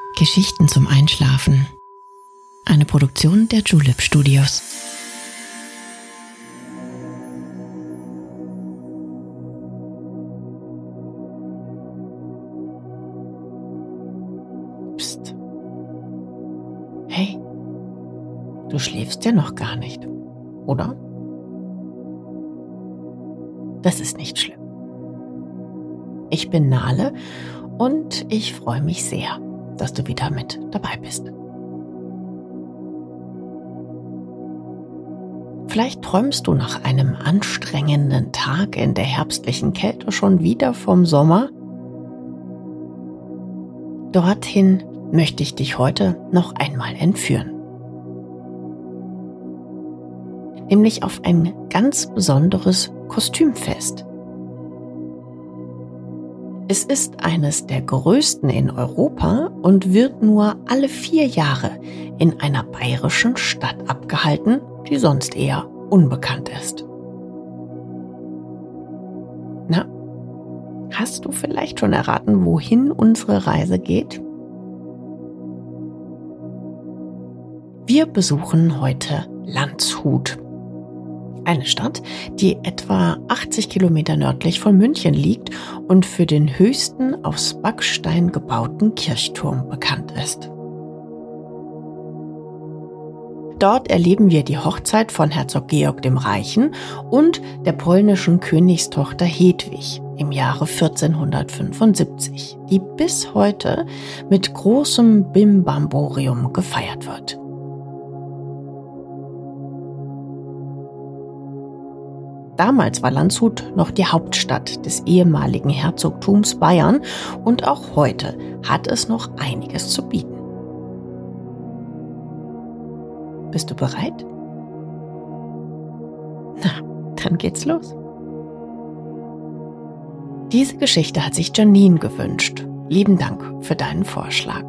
Geschichten zum Einschlafen. Eine Produktion der Julep Studios. Psst. Hey, du schläfst ja noch gar nicht, oder? Das ist nicht schlimm. Ich bin Nale und ich freue mich sehr, dass du wieder mit dabei bist. Vielleicht träumst du nach einem anstrengenden Tag in der herbstlichen Kälte schon wieder vom Sommer. Dorthin möchte ich dich heute noch einmal entführen. Nämlich auf ein ganz besonderes Kostümfest. Es ist eines der größten in Europa und wird nur alle 4 Jahre in einer bayerischen Stadt abgehalten, die sonst eher unbekannt ist. Na, hast du vielleicht schon erraten, wohin unsere Reise geht? Wir besuchen heute Landshut. Eine Stadt, die etwa 80 Kilometer nördlich von München liegt und für den höchsten aus Backstein gebauten Kirchturm bekannt ist. Dort erleben wir die Hochzeit von Herzog Georg dem Reichen und der polnischen Königstochter Hedwig im Jahre 1475, die bis heute mit großem Bimbamborium gefeiert wird. Damals war Landshut noch die Hauptstadt des ehemaligen Herzogtums Bayern und auch heute hat es noch einiges zu bieten. Bist du bereit? Na, dann geht's los. Diese Geschichte hat sich Janine gewünscht. Lieben Dank für deinen Vorschlag.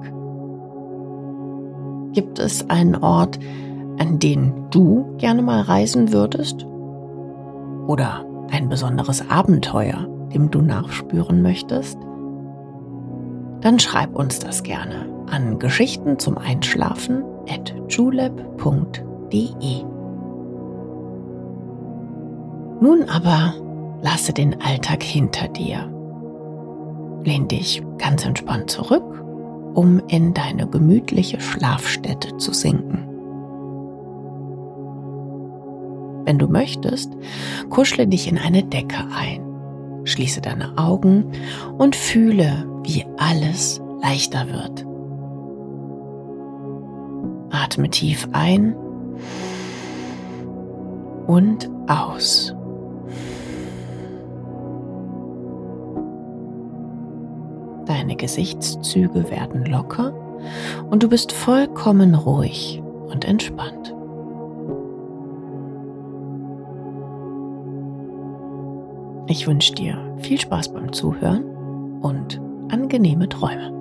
Gibt es einen Ort, an den du gerne mal reisen würdest? Oder ein besonderes Abenteuer, dem du nachspüren möchtest? Dann schreib uns das gerne an geschichtenzumeinschlafen@julep.de. Nun aber lasse den Alltag hinter dir. Lehn dich ganz entspannt zurück, um in deine gemütliche Schlafstätte zu sinken. Wenn du möchtest, kuschle dich in eine Decke ein, schließe deine Augen und fühle, wie alles leichter wird. Atme tief ein und aus. Deine Gesichtszüge werden locker und du bist vollkommen ruhig und entspannt. Ich wünsche dir viel Spaß beim Zuhören und angenehme Träume.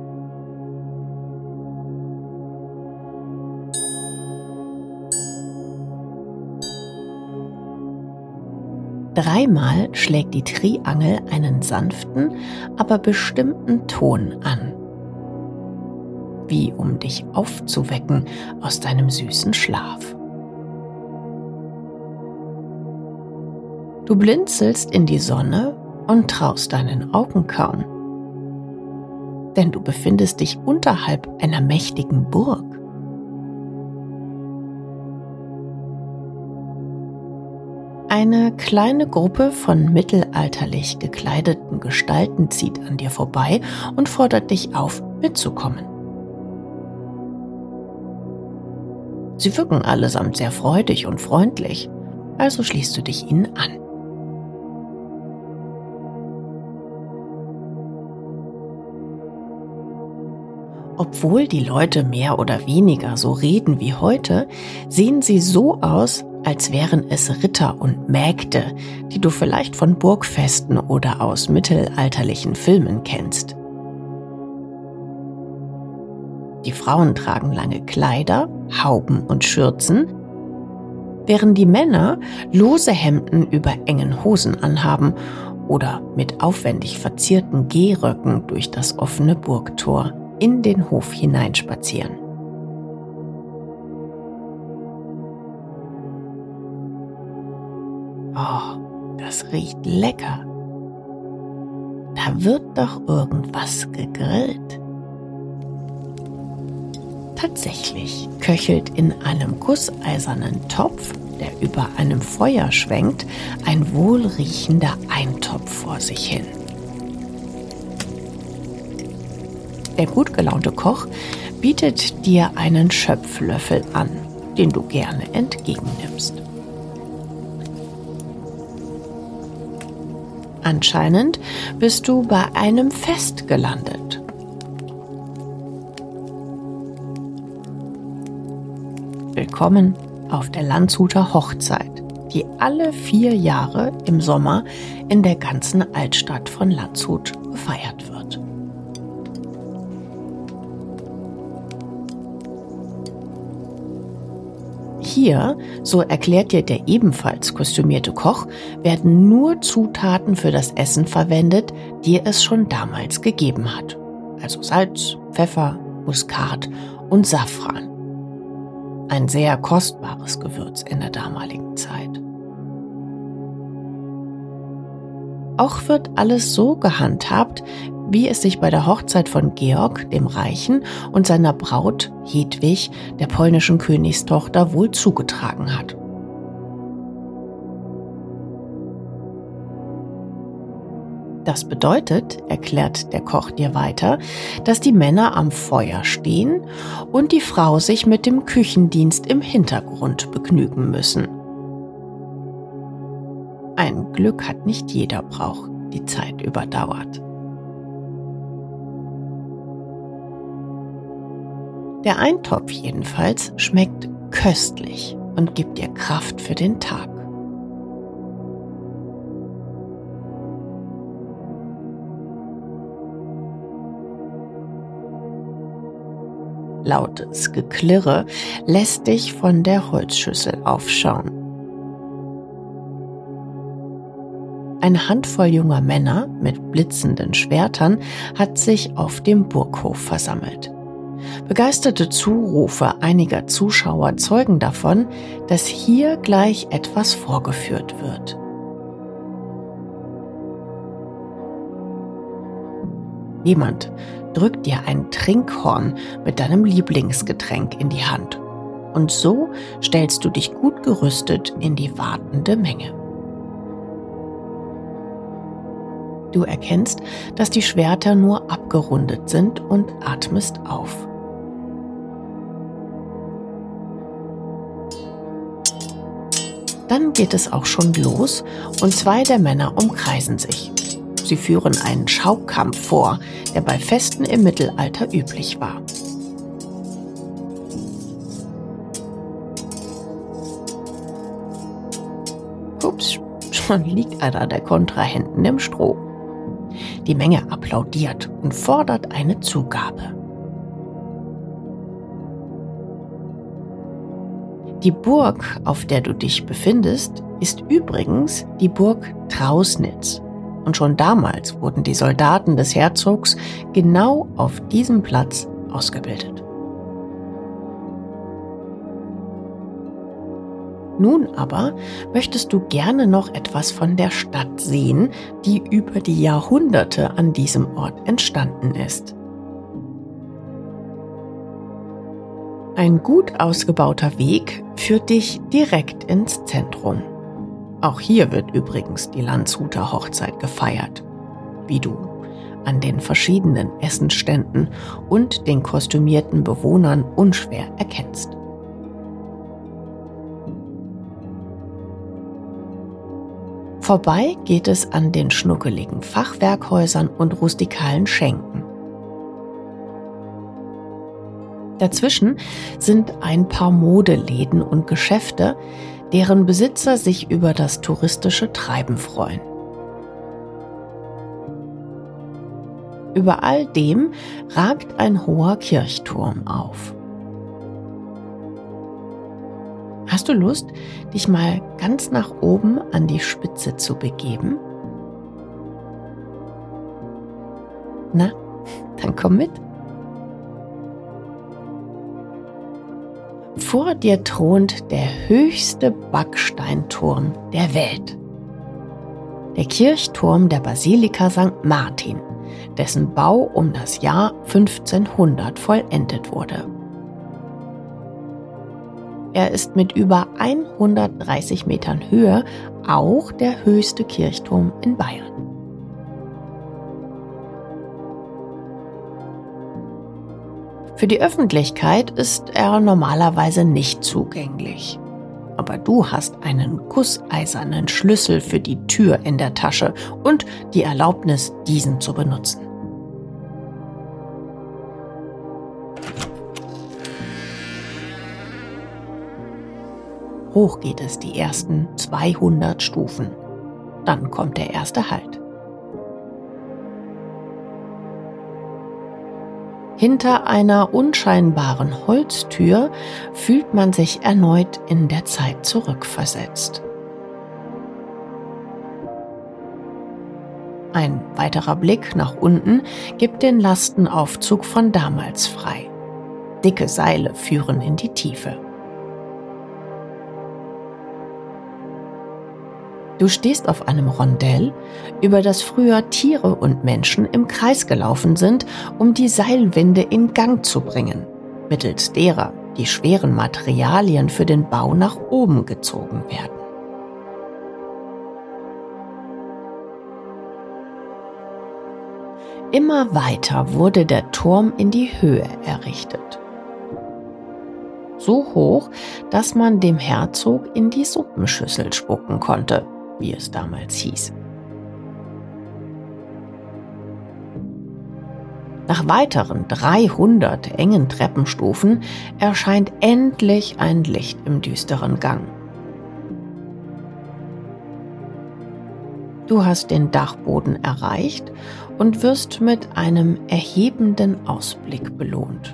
Dreimal schlägt die Triangel einen sanften, aber bestimmten Ton an, wie um dich aufzuwecken aus deinem süßen Schlaf. Du blinzelst in die Sonne und traust deinen Augen kaum. Denn du befindest dich unterhalb einer mächtigen Burg. Eine kleine Gruppe von mittelalterlich gekleideten Gestalten zieht an dir vorbei und fordert dich auf, mitzukommen. Sie wirken allesamt sehr freudig und freundlich, also schließt du dich ihnen an. Obwohl die Leute mehr oder weniger so reden wie heute, sehen sie so aus, als wären es Ritter und Mägde, die du vielleicht von Burgfesten oder aus mittelalterlichen Filmen kennst. Die Frauen tragen lange Kleider, Hauben und Schürzen, während die Männer lose Hemden über engen Hosen anhaben oder mit aufwendig verzierten Gehröcken durch das offene Burgtor in den Hof hineinspazieren. Oh, das riecht lecker. Da wird doch irgendwas gegrillt. Tatsächlich köchelt in einem gusseisernen Topf, der über einem Feuer schwenkt, ein wohlriechender Eintopf vor sich hin. Der gut gelaunte Koch bietet dir einen Schöpflöffel an, den du gerne entgegennimmst. Anscheinend bist du bei einem Fest gelandet. Willkommen auf der Landshuter Hochzeit, die alle 4 Jahre im Sommer in der ganzen Altstadt von Landshut gefeiert wird. Hier, so erklärt dir der ebenfalls kostümierte Koch, werden nur Zutaten für das Essen verwendet, die es schon damals gegeben hat. Also Salz, Pfeffer, Muskat und Safran. Ein sehr kostbares Gewürz in der damaligen Zeit. Auch wird alles so gehandhabt, wie es sich bei der Hochzeit von Georg dem Reichen und seiner Braut Hedwig, der polnischen Königstochter, wohl zugetragen hat. Das bedeutet, erklärt der Koch dir weiter, dass die Männer am Feuer stehen und die Frau sich mit dem Küchendienst im Hintergrund begnügen müssen. Ein Glück hat nicht jeder Brauch die Zeit überdauert. Der Eintopf jedenfalls schmeckt köstlich und gibt dir Kraft für den Tag. Lautes Geklirre lässt dich von der Holzschüssel aufschauen. Eine Handvoll junger Männer mit blitzenden Schwertern hat sich auf dem Burghof versammelt. Begeisterte Zurufe einiger Zuschauer zeugen davon, dass hier gleich etwas vorgeführt wird. Jemand drückt dir ein Trinkhorn mit deinem Lieblingsgetränk in die Hand. Und so stellst du dich gut gerüstet in die wartende Menge. Du erkennst, dass die Schwerter nur abgerundet sind und atmest auf. Dann geht es auch schon los und 2 der Männer umkreisen sich. Sie führen einen Schaukampf vor, der bei Festen im Mittelalter üblich war. Ups, schon liegt einer der Kontrahenten im Stroh. Die Menge applaudiert und fordert eine Zugabe. Die Burg, auf der du dich befindest, ist übrigens die Burg Trausnitz. Und schon damals wurden die Soldaten des Herzogs genau auf diesem Platz ausgebildet. Nun aber möchtest du gerne noch etwas von der Stadt sehen, die über die Jahrhunderte an diesem Ort entstanden ist. Ein gut ausgebauter Weg führt dich direkt ins Zentrum. Auch hier wird übrigens die Landshuter Hochzeit gefeiert, wie du an den verschiedenen Essensständen und den kostümierten Bewohnern unschwer erkennst. Vorbei geht es an den schnuckeligen Fachwerkhäusern und rustikalen Schenken. Dazwischen sind ein paar Modeläden und Geschäfte, deren Besitzer sich über das touristische Treiben freuen. Über all dem ragt ein hoher Kirchturm auf. Hast du Lust, dich mal ganz nach oben an die Spitze zu begeben? Na, dann komm mit. Vor dir thront der höchste Backsteinturm der Welt. Der Kirchturm der Basilika St. Martin, dessen Bau um das Jahr 1500 vollendet wurde. Er ist mit über 130 Metern Höhe auch der höchste Kirchturm in Bayern. Für die Öffentlichkeit ist er normalerweise nicht zugänglich. Aber du hast einen gusseisernen Schlüssel für die Tür in der Tasche und die Erlaubnis, diesen zu benutzen. Hoch geht es die ersten 200 Stufen. Dann kommt der erste Halt. Hinter einer unscheinbaren Holztür fühlt man sich erneut in der Zeit zurückversetzt. Ein weiterer Blick nach unten gibt den Lastenaufzug von damals frei. Dicke Seile führen in die Tiefe. Du stehst auf einem Rondell, über das früher Tiere und Menschen im Kreis gelaufen sind, um die Seilwinde in Gang zu bringen, mittels derer die schweren Materialien für den Bau nach oben gezogen werden. Immer weiter wurde der Turm in die Höhe errichtet. So hoch, dass man dem Herzog in die Suppenschüssel spucken konnte, wie es damals hieß. Nach weiteren 300 engen Treppenstufen erscheint endlich ein Licht im düsteren Gang. Du hast den Dachboden erreicht und wirst mit einem erhebenden Ausblick belohnt.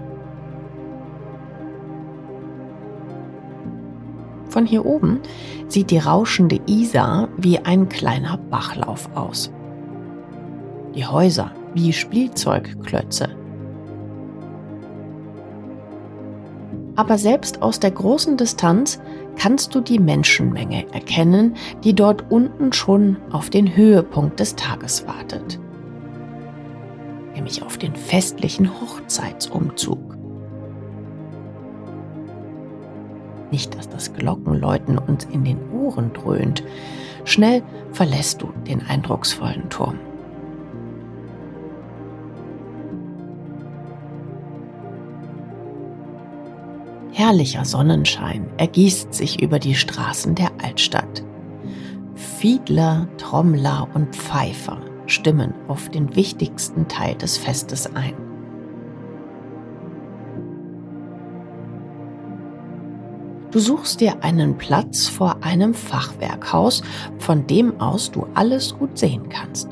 Von hier oben sieht die rauschende Isar wie ein kleiner Bachlauf aus. Die Häuser wie Spielzeugklötze. Aber selbst aus der großen Distanz kannst du die Menschenmenge erkennen, die dort unten schon auf den Höhepunkt des Tages wartet. Nämlich auf den festlichen Hochzeitsumzug. Nicht, dass das Glockenläuten uns in den Ohren dröhnt. Schnell verlässt du den eindrucksvollen Turm. Herrlicher Sonnenschein ergießt sich über die Straßen der Altstadt. Fiedler, Trommler und Pfeifer stimmen auf den wichtigsten Teil des Festes ein. Du suchst dir einen Platz vor einem Fachwerkhaus, von dem aus du alles gut sehen kannst.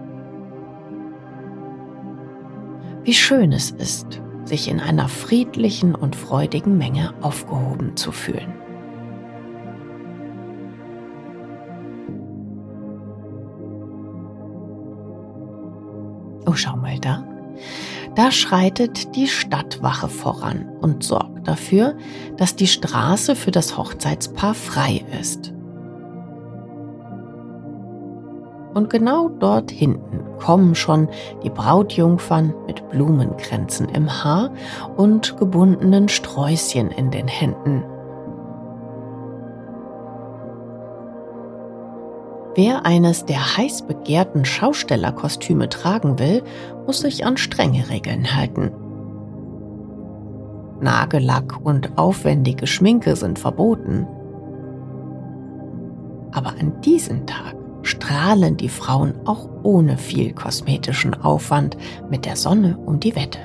Wie schön es ist, sich in einer friedlichen und freudigen Menge aufgehoben zu fühlen. Oh, schau mal da. Da schreitet die Stadtwache voran und sorgt dafür, dass die Straße für das Hochzeitspaar frei ist. Und genau dort hinten kommen schon die Brautjungfern mit Blumenkränzen im Haar und gebundenen Sträußchen in den Händen. Wer eines der heiß begehrten Schaustellerkostüme tragen will, muss sich an strenge Regeln halten. Nagellack und aufwendige Schminke sind verboten. Aber an diesem Tag strahlen die Frauen auch ohne viel kosmetischen Aufwand mit der Sonne um die Wette.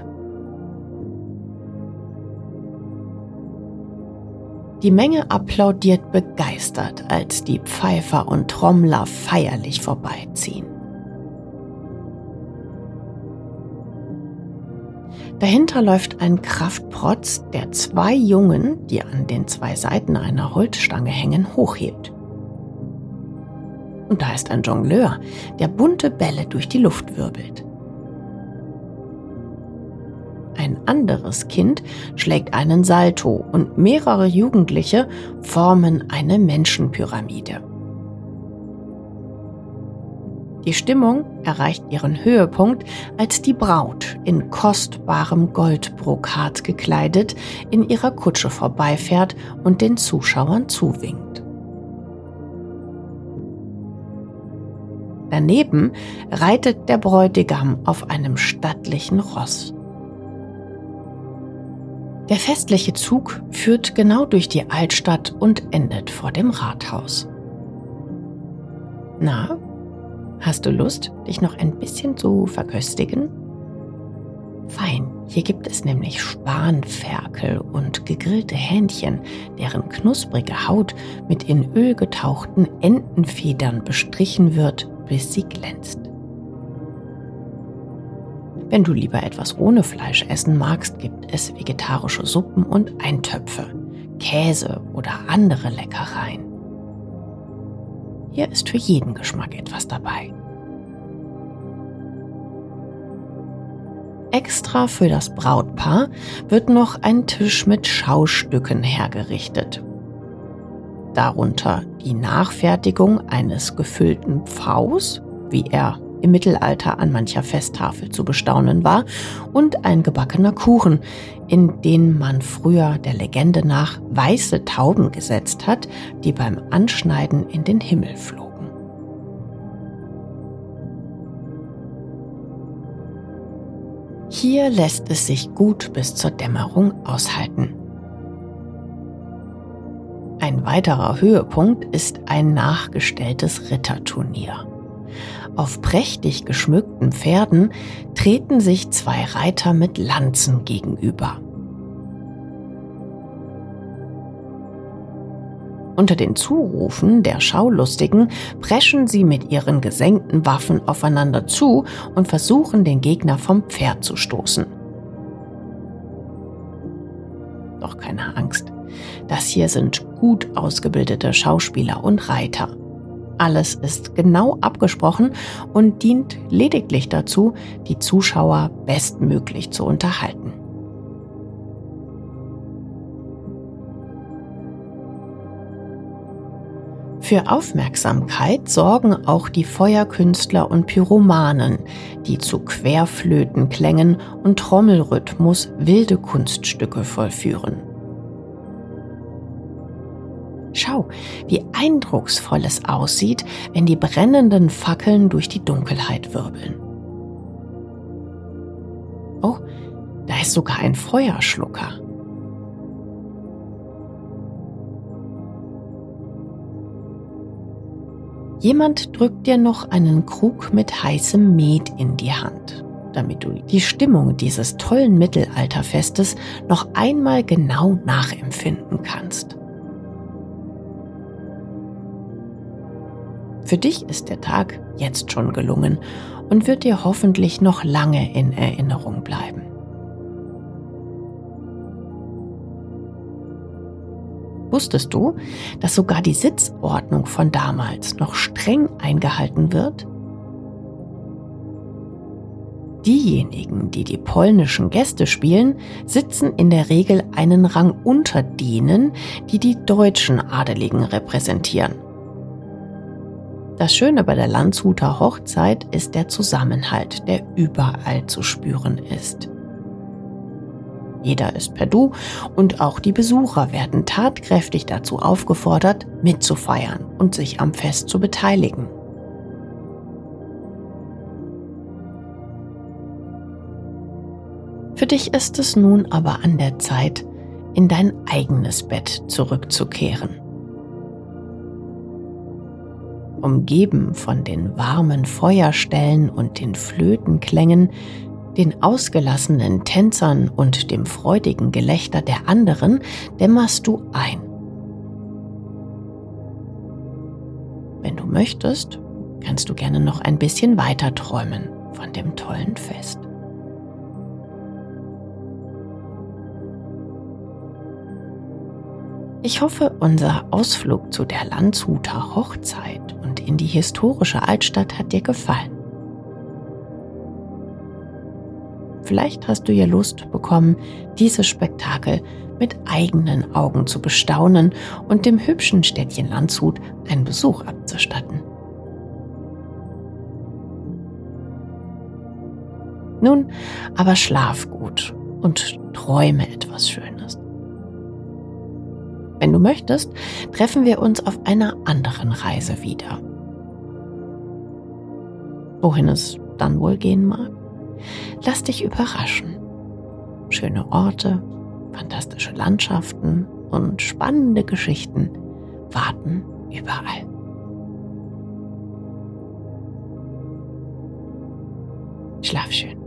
Die Menge applaudiert begeistert, als die Pfeifer und Trommler feierlich vorbeiziehen. Dahinter läuft ein Kraftprotz, der zwei Jungen, die an den zwei Seiten einer Holzstange hängen, hochhebt. Und da ist ein Jongleur, der bunte Bälle durch die Luft wirbelt. Ein anderes Kind schlägt einen Salto und mehrere Jugendliche formen eine Menschenpyramide. Die Stimmung erreicht ihren Höhepunkt, als die Braut in kostbarem Goldbrokat gekleidet in ihrer Kutsche vorbeifährt und den Zuschauern zuwinkt. Daneben reitet der Bräutigam auf einem stattlichen Ross. Der festliche Zug führt genau durch die Altstadt und endet vor dem Rathaus. Na, hast du Lust, dich noch ein bisschen zu verköstigen? Fein, hier gibt es nämlich Spanferkel und gegrillte Hähnchen, deren knusprige Haut mit in Öl getauchten Entenfedern bestrichen wird, bis sie glänzt. Wenn du lieber etwas ohne Fleisch essen magst, gibt es vegetarische Suppen und Eintöpfe, Käse oder andere Leckereien. Hier ist für jeden Geschmack etwas dabei. Extra für das Brautpaar wird noch ein Tisch mit Schaustücken hergerichtet. Darunter die Nachfertigung eines gefüllten Pfaus, wie er im Mittelalter an mancher Festtafel zu bestaunen war, und ein gebackener Kuchen, in den man früher der Legende nach weiße Tauben gesetzt hat, die beim Anschneiden in den Himmel flogen. Hier lässt es sich gut bis zur Dämmerung aushalten. Ein weiterer Höhepunkt ist ein nachgestelltes Ritterturnier. Auf prächtig geschmückten Pferden treten sich zwei Reiter mit Lanzen gegenüber. Unter den Zurufen der Schaulustigen preschen sie mit ihren gesenkten Waffen aufeinander zu und versuchen, den Gegner vom Pferd zu stoßen. Doch keine Angst, das hier sind gut ausgebildete Schauspieler und Reiter. Alles ist genau abgesprochen und dient lediglich dazu, die Zuschauer bestmöglich zu unterhalten. Für Aufmerksamkeit sorgen auch die Feuerkünstler und Pyromanen, die zu Querflötenklängen und Trommelrhythmus wilde Kunststücke vollführen. Schau, wie eindrucksvoll es aussieht, wenn die brennenden Fackeln durch die Dunkelheit wirbeln. Oh, da ist sogar ein Feuerschlucker. Jemand drückt dir noch einen Krug mit heißem Met in die Hand, damit du die Stimmung dieses tollen Mittelalterfestes noch einmal genau nachempfinden kannst. Für dich ist der Tag jetzt schon gelungen und wird dir hoffentlich noch lange in Erinnerung bleiben. Wusstest du, dass sogar die Sitzordnung von damals noch streng eingehalten wird? Diejenigen, die die polnischen Gäste spielen, sitzen in der Regel einen Rang unter denen, die die deutschen Adeligen repräsentieren. Das Schöne bei der Landshuter Hochzeit ist der Zusammenhalt, der überall zu spüren ist. Jeder ist per Du und auch die Besucher werden tatkräftig dazu aufgefordert, mitzufeiern und sich am Fest zu beteiligen. Für dich ist es nun aber an der Zeit, in dein eigenes Bett zurückzukehren. Umgeben von den warmen Feuerstellen und den Flötenklängen, den ausgelassenen Tänzern und dem freudigen Gelächter der anderen, dämmerst du ein. Wenn du möchtest, kannst du gerne noch ein bisschen weiter träumen von dem tollen Fest. Ich hoffe, unser Ausflug zu der Landshuter Hochzeit und in die historische Altstadt hat dir gefallen. Vielleicht hast du ja Lust bekommen, dieses Spektakel mit eigenen Augen zu bestaunen und dem hübschen Städtchen Landshut einen Besuch abzustatten. Nun, aber schlaf gut und träume etwas Schönes. Wenn du möchtest, treffen wir uns auf einer anderen Reise wieder. Wohin es dann wohl gehen mag? Lass dich überraschen. Schöne Orte, fantastische Landschaften und spannende Geschichten warten überall. Schlaf schön.